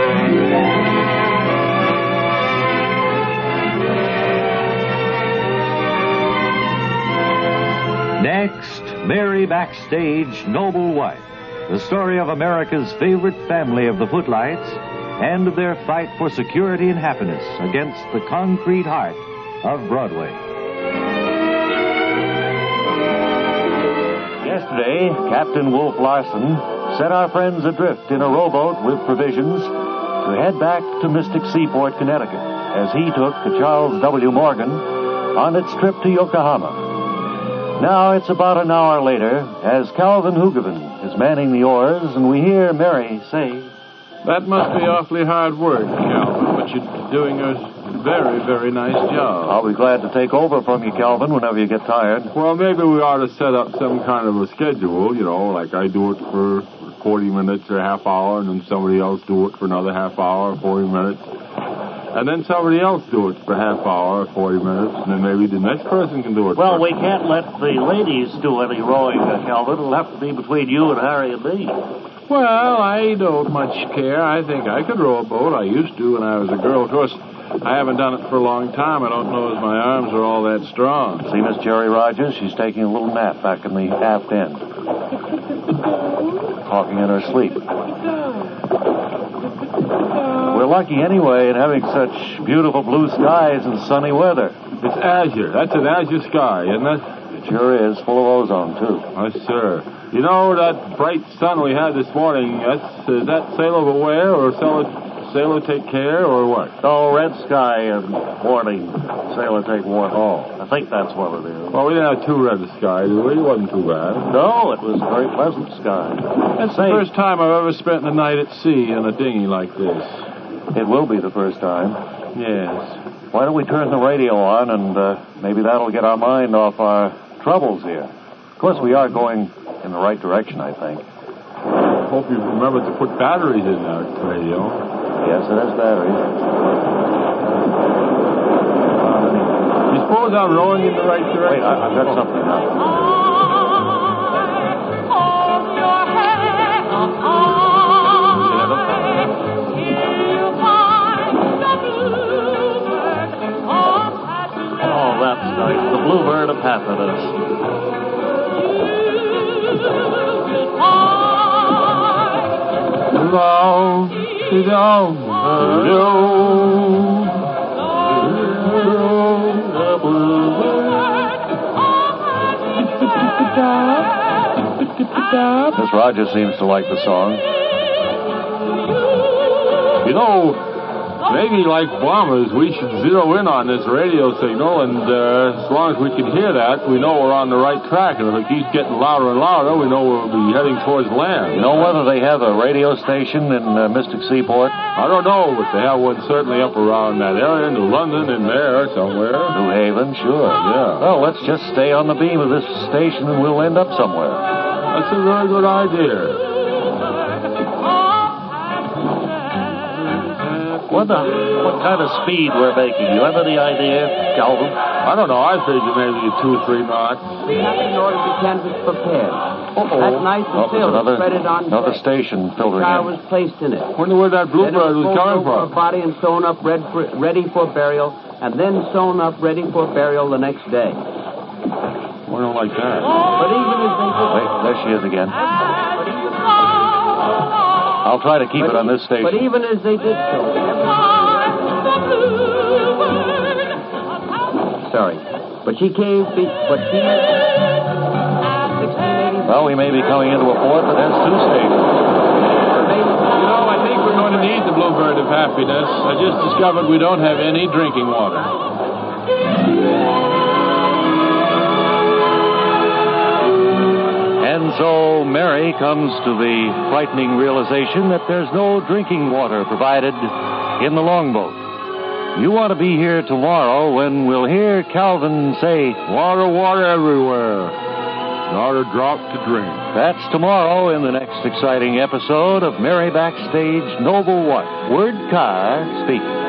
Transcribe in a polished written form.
Next, Mary Backstage, Noble Wife, the story of America's favorite family of the Footlights and of their fight for security and happiness against the concrete heart of Broadway. Yesterday, Captain Wolf Larson set our friends adrift in a rowboat with provisions to head back to Mystic Seaport, Connecticut, as he took the Charles W. Morgan on its trip to Yokohama. Now it's about an hour later as Calvin Hoogovan is manning the oars, and we hear Mary say, "That must be awfully hard work, Calvin, but you're doing a very, very nice job." "I'll be glad to take over from you, Calvin, whenever you get tired." "Well, maybe we ought to set up some kind of a schedule, like I do it for 40 minutes or a half hour, and then somebody else do it for another half hour or 40 minutes. And then somebody else do it for a half hour or 40 minutes, and then maybe the next person can do it. Well, we can't let the ladies do any rowing, Calvin. It'll have to be between you and Harry and me." "Well, I don't much care. I think I could row a boat. I used to when I was a girl. Of course, I haven't done it for a long time. I don't know if my arms are all that strong." "See Miss Jerry Rogers? She's taking a little nap back in the aft end. Talking in her sleep. We're lucky anyway in having such beautiful blue skies and sunny weather." "It's azure. That's an azure sky, isn't it?" "It sure is. Full of ozone, too." "Yes, sir. That bright sun we had this morning, is that sail aware or sailor take care or what?" "Oh, red sky and warning. Sailor take warning. Oh, I think that's what it is." "Well, we didn't have too red a sky, did we? It wasn't too bad." "No, it was a very pleasant sky." "That's the first time I've ever spent the night at sea in a dinghy like this." "It will be the first time." "Yes." "Why don't we turn the radio on, and maybe that'll get our mind off our troubles here. Of course, we are going in the right direction, I think." "I hope you remember to put batteries in that radio." "Yes, it has batteries." "You suppose I'm rowing in the right direction?" "Wait, I've got something now." Oh, that's nice. The Bluebird of Happiness. Miss Rogers seems to like the song. Maybe like bombers, we should zero in on this radio signal, and as long as we can hear that, we know we're on the right track. And if it keeps getting louder and louder, we know we'll be heading towards land. You know whether they have a radio station in Mystic Seaport? I don't know, but they have one certainly up around that area, New London, in there somewhere. New Haven, sure. Yeah. Well, let's just stay on the beam of this station, and we'll end up somewhere. That's a very good idea. What kind of speed we're making? You have any idea, Calvin? I don't know. I figure maybe 2 or 3 knots. We have in order to canvas prepared. That nice and sail spread it on another station filtering car in. was placed in it. Wonder where that Bluebird was coming over from. A body and sewn up ready for burial, and then sewn up ready for burial the next day. I don't like that. But even as they did... Wait, there she is again. I'll try to keep it on this station. But even as they did so... Sorry. But she came... Well, we may be coming into a port that has 2 stations. I think we're going to need the Bluebird of Happiness. I just discovered we don't have any drinking water. And so Mary comes to the frightening realization that there's no drinking water provided in the longboat. You want to be here tomorrow when we'll hear Calvin say, "Water, water everywhere. Not a drop to drink." That's tomorrow in the next exciting episode of Mary Backstage, Noble Wife. Word Carr speaking.